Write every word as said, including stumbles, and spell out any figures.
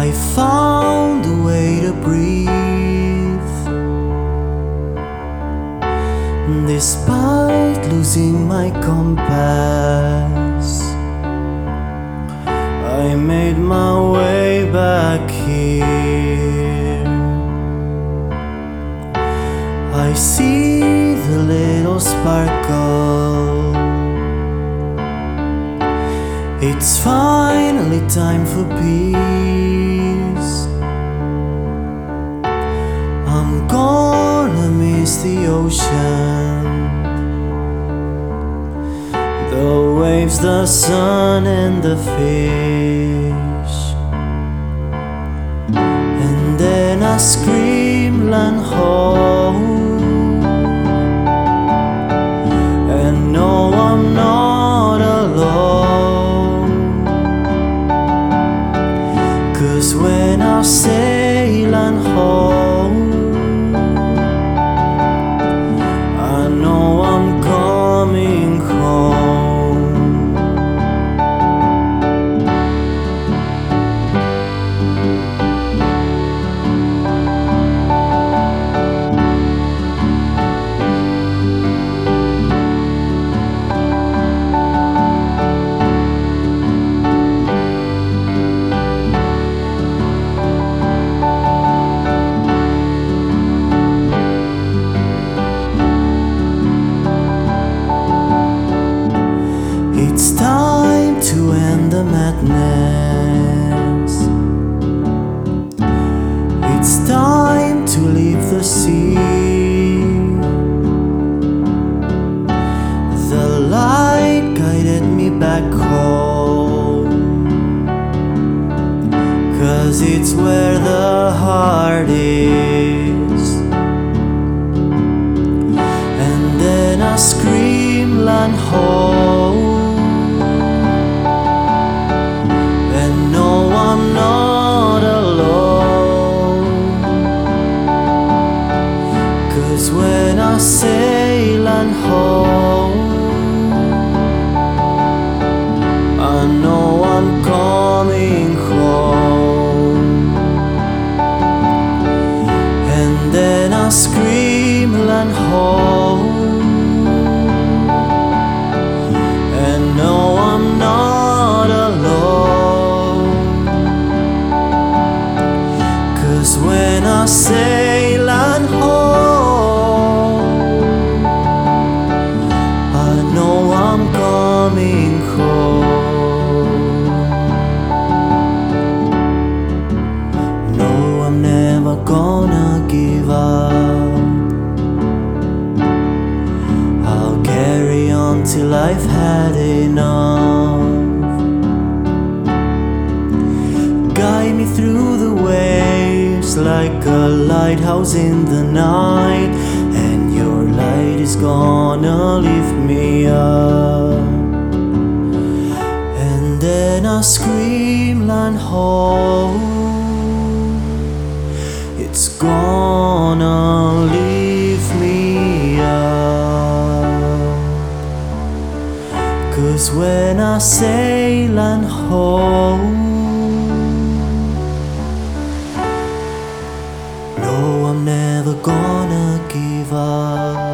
I found a way to breathe, despite losing my compass. I made my way back here. I see the little sparkle. It's finally time for peace. I'm gonna miss the ocean, the waves, the sun, and the fish. And then I scream land ho, and no, I'm not alone. 'Cause when I sail and home, I know I'm coming home. It's time to end the madness. It's time to leave the sea. The light guided me back home, 'cause it's where the heart is. And then I scream land home, when I sail and home, I know I'm coming home. And then I scream land home, and no, I'm not alone. 'Cause when I sail and home, I'm coming home. No, I'm never gonna give up. I'll carry on till I've had enough. Guide me through the waves like a lighthouse in the night, and your light is gonna lift me up. And then I scream land home, it's gonna lift me up. 'Cause when I sail land home, no, I'm never gonna give up.